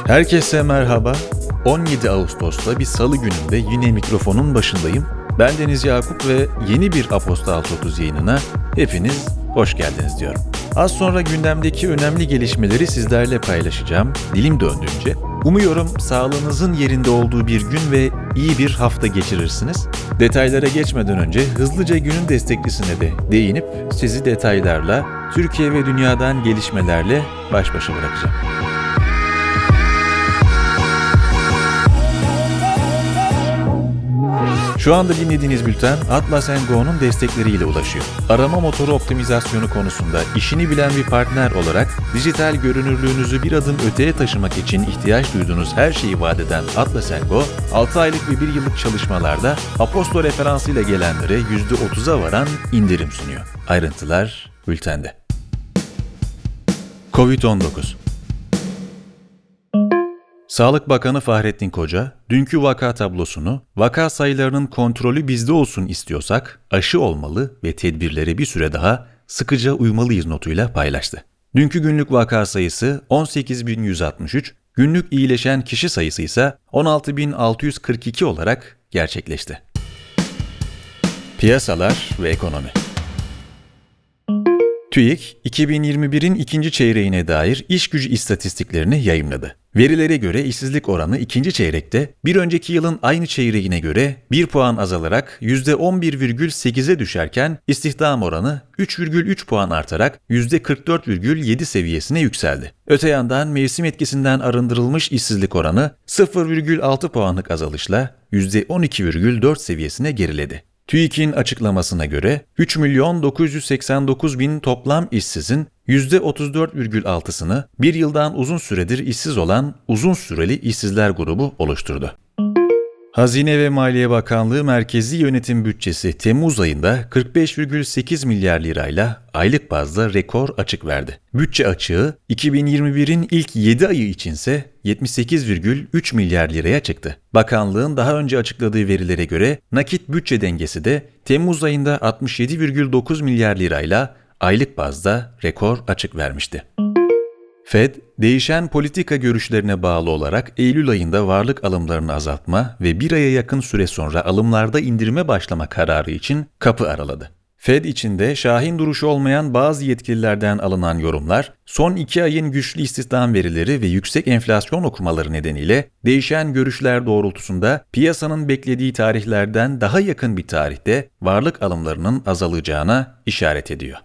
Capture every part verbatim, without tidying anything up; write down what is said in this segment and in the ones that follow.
Herkese merhaba. on yedi Ağustos'ta bir salı gününde yine mikrofonun başındayım. Ben Deniz Yakup ve yeni bir Aposto altı otuz yayınına hepiniz hoş geldiniz diyorum. Az sonra gündemdeki önemli gelişmeleri sizlerle paylaşacağım, dilim döndüğünce. Umuyorum sağlığınızın yerinde olduğu bir gün ve iyi bir hafta geçirirsiniz. Detaylara geçmeden önce hızlıca günün desteklisine de değinip sizi detaylarla, Türkiye ve dünyadan gelişmelerle baş başa bırakacağım. Şu anda dinlediğiniz bülten Atlas and Go'nun destekleriyle ulaşıyor. Arama motoru optimizasyonu konusunda işini bilen bir partner olarak dijital görünürlüğünüzü bir adım öteye taşımak için ihtiyaç duyduğunuz her şeyi vaat eden Atlas and Go, altı aylık ve bir yıllık çalışmalarda Aposto referansıyla gelenlere yüzde otuza varan indirim sunuyor. Ayrıntılar bültende. kovid on dokuz Sağlık Bakanı Fahrettin Koca, dünkü vaka tablosunu, vaka sayılarının kontrolü bizde olsun istiyorsak aşı olmalı ve tedbirlere bir süre daha sıkıca uymalıyız notuyla paylaştı. Dünkü günlük vaka sayısı on sekiz bin yüz altmış üç, günlük iyileşen kişi sayısı ise on altı bin altı yüz kırk iki olarak gerçekleşti. Piyasalar ve ekonomi. TÜİK, iki bin yirmi birin ikinci çeyreğine dair iş gücü istatistiklerini yayımladı. Verilere göre işsizlik oranı ikinci çeyrekte bir önceki yılın aynı çeyreğine göre bir puan azalarak yüzde on bir virgül sekize düşerken istihdam oranı üç virgül üç puan artarak yüzde kırk dört virgül yedi seviyesine yükseldi. Öte yandan mevsim etkisinden arındırılmış işsizlik oranı sıfır virgül altı puanlık azalışla yüzde on iki virgül dört seviyesine geriledi. TÜİK'in açıklamasına göre üç milyon dokuz yüz seksen dokuz bin toplam işsizin yüzde otuz dört virgül altısını bir yıldan uzun süredir işsiz olan uzun süreli işsizler grubu oluşturdu. Hazine ve Maliye Bakanlığı merkezi yönetim bütçesi Temmuz ayında kırk beş virgül sekiz milyar lirayla aylık bazda rekor açık verdi. Bütçe açığı iki bin yirmi birin ilk yedi ayı içinse yetmiş sekiz virgül üç milyar liraya çıktı. Bakanlığın daha önce açıkladığı verilere göre nakit bütçe dengesi de Temmuz ayında altmış yedi virgül dokuz milyar lirayla aylık bazda rekor açık vermişti. Fed, değişen politika görüşlerine bağlı olarak Eylül ayında varlık alımlarını azaltma ve bir aya yakın süre sonra alımlarda indirime başlama kararı için kapı araladı. Fed içinde şahin duruşu olmayan bazı yetkililerden alınan yorumlar, son iki ayın güçlü istihdam verileri ve yüksek enflasyon okumaları nedeniyle değişen görüşler doğrultusunda piyasanın beklediği tarihlerden daha yakın bir tarihte varlık alımlarının azalacağına işaret ediyor.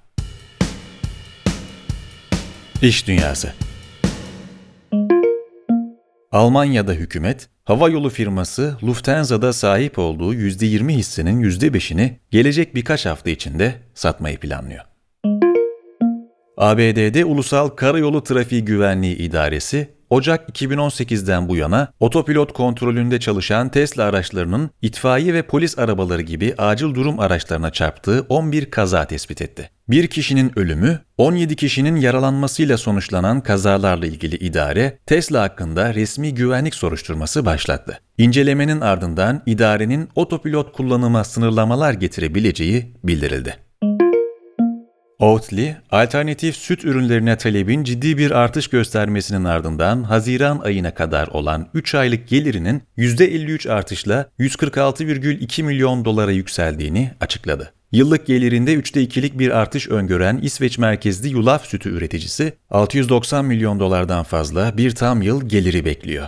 İş dünyası. Almanya'da hükümet, havayolu firması Lufthansa'da sahip olduğu yüzde yirmi hissenin yüzde beşini gelecek birkaç hafta içinde satmayı planlıyor. A B D'de Ulusal Karayolu Trafiği Güvenliği İdaresi, Ocak iki bin on sekizden bu yana otopilot kontrolünde çalışan Tesla araçlarının itfaiye ve polis arabaları gibi acil durum araçlarına çarptığı on bir kaza tespit etti. Bir kişinin ölümü, on yedi kişinin yaralanmasıyla sonuçlanan kazalarla ilgili idare, Tesla hakkında resmi güvenlik soruşturması başlattı. İncelemenin ardından idarenin otopilot kullanıma sınırlamalar getirebileceği bildirildi. Oatly, alternatif süt ürünlerine talebin ciddi bir artış göstermesinin ardından Haziran ayına kadar olan üç aylık gelirinin yüzde elli üç artışla yüz kırk altı virgül iki milyon dolara yükseldiğini açıkladı. Yıllık gelirinde üçte ikilik bir artış öngören İsveç merkezli yulaf sütü üreticisi altı yüz doksan milyon dolardan fazla bir tam yıl geliri bekliyor.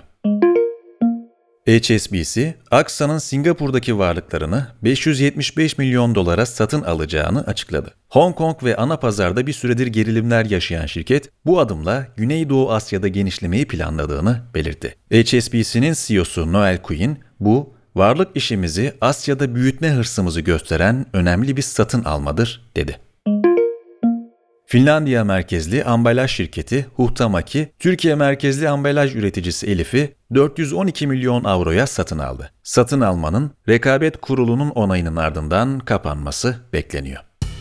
H S B C, Aksa'nın Singapur'daki varlıklarını beş yüz yetmiş beş milyon dolara satın alacağını açıkladı. Hong Kong ve ana pazarda bir süredir gerilimler yaşayan şirket, bu adımla Güneydoğu Asya'da genişlemeyi planladığını belirtti. H S B C'nin C E O'su Noel Quinn, bu, varlık işimizi Asya'da büyütme hırsımızı gösteren önemli bir satın almadır, dedi. Finlandiya merkezli ambalaj şirketi Huhtamaki, Türkiye merkezli ambalaj üreticisi Elif'i dört yüz on iki milyon avroya satın aldı. Satın almanın Rekabet Kurulu'nun onayının ardından kapanması bekleniyor.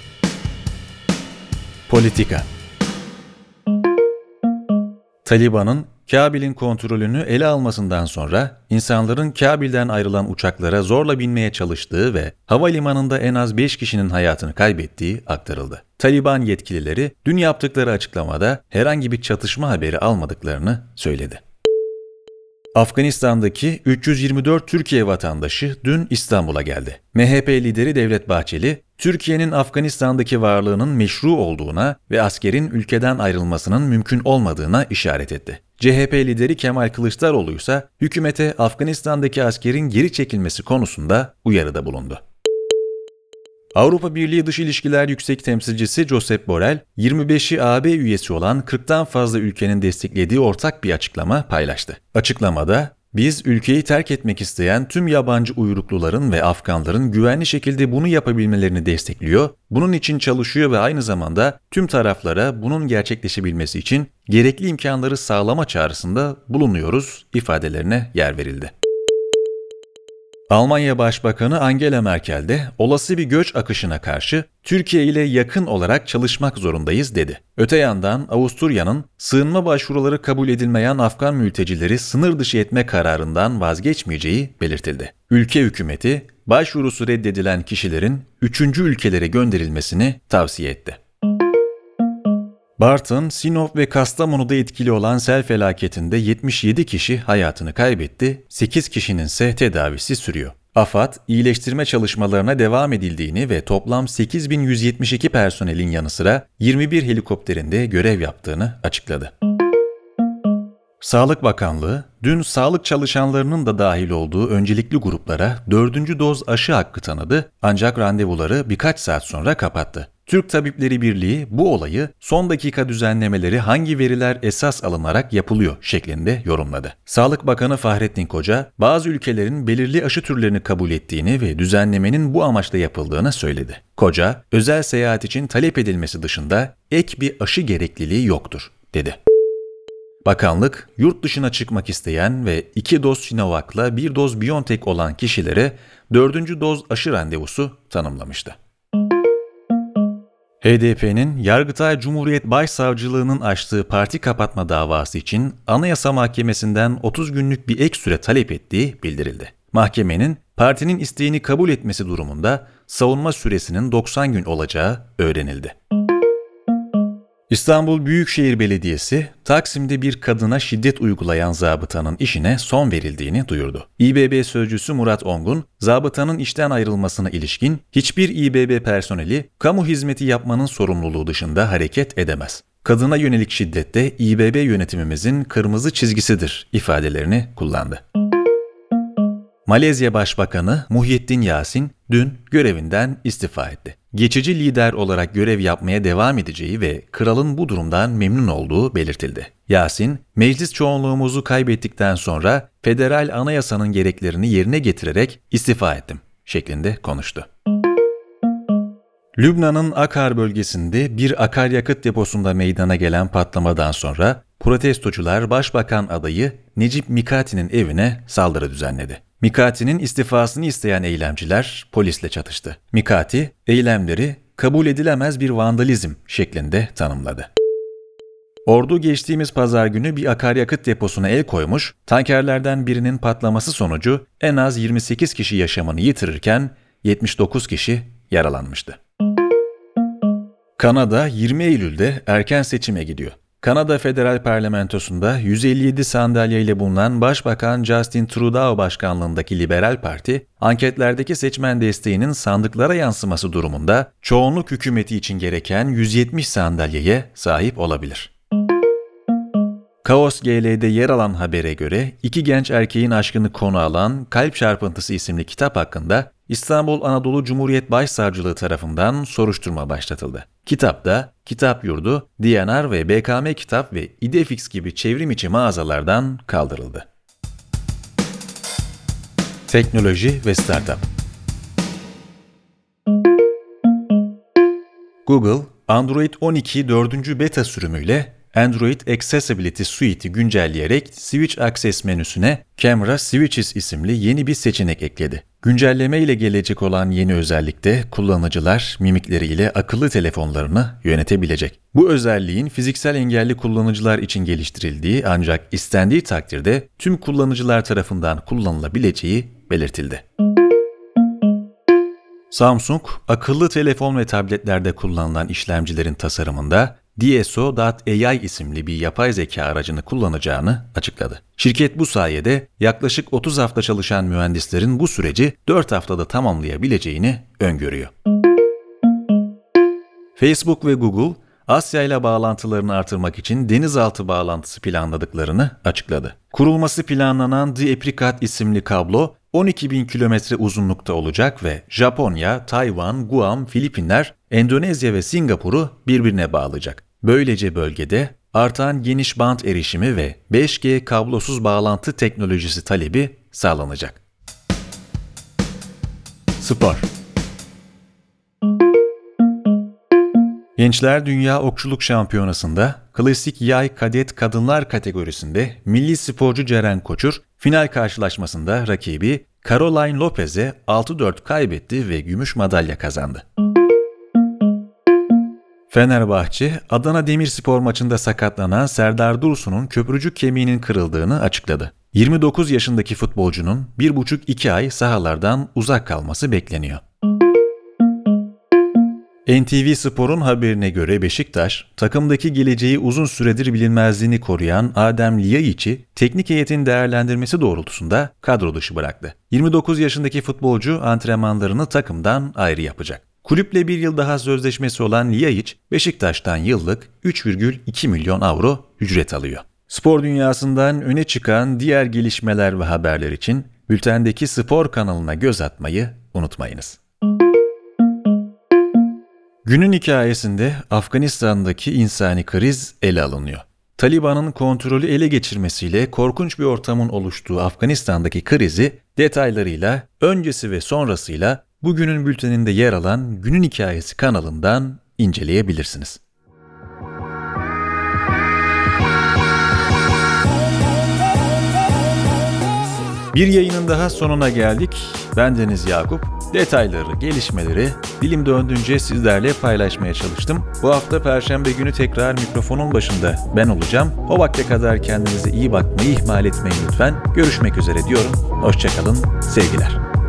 Politika. Taliban'ın Kabil'in kontrolünü ele almasından sonra insanların Kabil'den ayrılan uçaklara zorla binmeye çalıştığı ve havalimanında en az beş kişinin hayatını kaybettiği aktarıldı. Taliban yetkilileri dün yaptıkları açıklamada herhangi bir çatışma haberi almadıklarını söyledi. Afganistan'daki üç yüz yirmi dört Türkiye vatandaşı dün İstanbul'a geldi. M H P lideri Devlet Bahçeli, Türkiye'nin Afganistan'daki varlığının meşru olduğuna ve askerin ülkeden ayrılmasının mümkün olmadığına işaret etti. C H P lideri Kemal Kılıçdaroğlu ise hükümete Afganistan'daki askerin geri çekilmesi konusunda uyarıda bulundu. Avrupa Birliği Dış İlişkiler Yüksek Temsilcisi Josep Borrell, yirmi beşi A B üyesi olan kırktan fazla ülkenin desteklediği ortak bir açıklama paylaştı. Açıklamada, "Biz ülkeyi terk etmek isteyen tüm yabancı uyrukluların ve Afganların güvenli şekilde bunu yapabilmelerini destekliyor, bunun için çalışıyor ve aynı zamanda tüm taraflara bunun gerçekleşebilmesi için gerekli imkanları sağlama çağrısında bulunuyoruz" ifadelerine yer verildi. Almanya Başbakanı Angela Merkel de olası bir göç akışına karşı Türkiye ile yakın olarak çalışmak zorundayız dedi. Öte yandan Avusturya'nın sığınma başvuruları kabul edilmeyen Afgan mültecileri sınır dışı etme kararından vazgeçmeyeceği belirtildi. Ülke hükümeti başvurusu reddedilen kişilerin üçüncü ülkelere gönderilmesini tavsiye etti. Bartın, Sinop ve Kastamonu'da etkili olan sel felaketinde yetmiş yedi kişi hayatını kaybetti, sekiz kişinin ise tedavisi sürüyor. AFAD, iyileştirme çalışmalarına devam edildiğini ve toplam sekiz bin yüz yetmiş iki personelin yanı sıra yirmi bir helikopterinde görev yaptığını açıkladı. Sağlık Bakanlığı, dün sağlık çalışanlarının da dahil olduğu öncelikli gruplara dördüncü doz aşı hakkı tanıdı, ancak randevuları birkaç saat sonra kapattı. Türk Tabipleri Birliği bu olayı son dakika düzenlemeleri hangi veriler esas alınarak yapılıyor şeklinde yorumladı. Sağlık Bakanı Fahrettin Koca, bazı ülkelerin belirli aşı türlerini kabul ettiğini ve düzenlemenin bu amaçla yapıldığını söyledi. Koca, özel seyahat için talep edilmesi dışında ek bir aşı gerekliliği yoktur, dedi. Bakanlık, yurt dışına çıkmak isteyen ve iki doz Sinovac'la bir doz BioNTech olan kişilere dördüncü doz aşı randevusu tanımlamıştı. H D P'nin Yargıtay Cumhuriyet Başsavcılığı'nın açtığı parti kapatma davası için Anayasa Mahkemesi'nden otuz günlük bir ek süre talep ettiği bildirildi. Mahkemenin partinin isteğini kabul etmesi durumunda savunma süresinin doksan gün olacağı öğrenildi. İstanbul Büyükşehir Belediyesi, Taksim'de bir kadına şiddet uygulayan zabıtanın işine son verildiğini duyurdu. İ B B Sözcüsü Murat Ongun, zabıtanın işten ayrılmasına ilişkin hiçbir İ B B personeli kamu hizmeti yapmanın sorumluluğu dışında hareket edemez. Kadına yönelik şiddette İ B B yönetimimizin kırmızı çizgisidir ifadelerini kullandı. Malezya Başbakanı Muhyiddin Yasin dün görevinden istifa etti. Geçici lider olarak görev yapmaya devam edeceği ve kralın bu durumdan memnun olduğu belirtildi. Yasin, meclis çoğunluğumuzu kaybettikten sonra federal anayasanın gereklerini yerine getirerek istifa ettim şeklinde konuştu. Lübnan'ın Akar bölgesinde bir akaryakıt deposunda meydana gelen patlamadan sonra protestocular Başbakan adayı Necip Mikati'nin evine saldırı düzenledi. Mikati'nin istifasını isteyen eylemciler polisle çatıştı. Mikati, eylemleri kabul edilemez bir vandalizm şeklinde tanımladı. Ordu geçtiğimiz pazar günü bir akaryakıt deposuna el koymuş, tankerlerden birinin patlaması sonucu en az yirmi sekiz kişi yaşamını yitirirken yetmiş dokuz kişi yaralanmıştı. Kanada yirmi Eylül'de erken seçime gidiyor. Kanada Federal Parlamentosu'nda yüz elli yedi sandalyeyle bulunan Başbakan Justin Trudeau başkanlığındaki Liberal Parti, anketlerdeki seçmen desteğinin sandıklara yansıması durumunda çoğunluk hükümeti için gereken yüz yetmiş sandalyeye sahip olabilir. Kaos G L'de yer alan habere göre iki genç erkeğin aşkını konu alan Kalp Çarpıntısı isimli kitap hakkında İstanbul Anadolu Cumhuriyet Başsavcılığı tarafından soruşturma başlatıldı. Kitapta Kitap Yurdu, D N R ve B K M Kitap ve İdefix gibi çevrim içi mağazalardan kaldırıldı. Teknoloji ve Startup. Google, Android on iki dördüncü beta sürümüyle Android Accessibility Suite'i güncelleyerek Switch Access menüsüne Camera Switches isimli yeni bir seçenek ekledi. Güncelleme ile gelecek olan yeni özellikte kullanıcılar mimikleriyle akıllı telefonlarını yönetebilecek. Bu özelliğin fiziksel engelli kullanıcılar için geliştirildiği ancak istendiği takdirde tüm kullanıcılar tarafından kullanılabileceği belirtildi. Samsung, akıllı telefon ve tabletlerde kullanılan işlemcilerin tasarımında D S O nokta A I isimli bir yapay zeka aracını kullanacağını açıkladı. Şirket bu sayede yaklaşık otuz hafta çalışan mühendislerin bu süreci dört haftada tamamlayabileceğini öngörüyor. Facebook ve Google, Asya ile bağlantılarını artırmak için denizaltı bağlantısı planladıklarını açıkladı. Kurulması planlanan The Apricot isimli kablo on iki bin kilometre uzunlukta olacak ve Japonya, Tayvan, Guam, Filipinler, Endonezya ve Singapur'u birbirine bağlayacak. Böylece bölgede artan geniş bant erişimi ve beş G kablosuz bağlantı teknolojisi talebi sağlanacak. Spor. Gençler Dünya Okçuluk Şampiyonası'nda klasik yay kadet kadınlar kategorisinde milli sporcu Ceren Koçur, final karşılaşmasında rakibi Caroline Lopez'e altı dört kaybetti ve gümüş madalya kazandı. Fenerbahçe, Adana Demirspor maçında sakatlanan Serdar Dursun'un köprücük kemiğinin kırıldığını açıkladı. yirmi dokuz yaşındaki futbolcunun bir buçuk iki ay sahalardan uzak kalması bekleniyor. N T V Spor'un haberine göre Beşiktaş, takımdaki geleceği uzun süredir bilinmezliğini koruyan Adem Ljajić'i teknik heyetin değerlendirmesi doğrultusunda kadro dışı bıraktı. yirmi dokuz yaşındaki futbolcu antrenmanlarını takımdan ayrı yapacak. Kulüple bir yıl daha sözleşmesi olan Ljajić, Beşiktaş'tan yıllık üç virgül iki milyon avro ücret alıyor. Spor dünyasından öne çıkan diğer gelişmeler ve haberler için bültendeki spor kanalına göz atmayı unutmayınız. Günün hikayesinde Afganistan'daki insani kriz ele alınıyor. Taliban'ın kontrolü ele geçirmesiyle korkunç bir ortamın oluştuğu Afganistan'daki krizi detaylarıyla, öncesi ve sonrasıyla bugünün bülteninde yer alan Günün Hikayesi kanalından inceleyebilirsiniz. Bir yayının daha sonuna geldik. Bendeniz Yakup. Detayları, gelişmeleri dilim döndüğünce sizlerle paylaşmaya çalıştım. Bu hafta Perşembe günü tekrar mikrofonun başında ben olacağım. O vakte kadar kendinize iyi bakmayı ihmal etmeyin lütfen. Görüşmek üzere diyorum. Hoşça kalın, sevgiler.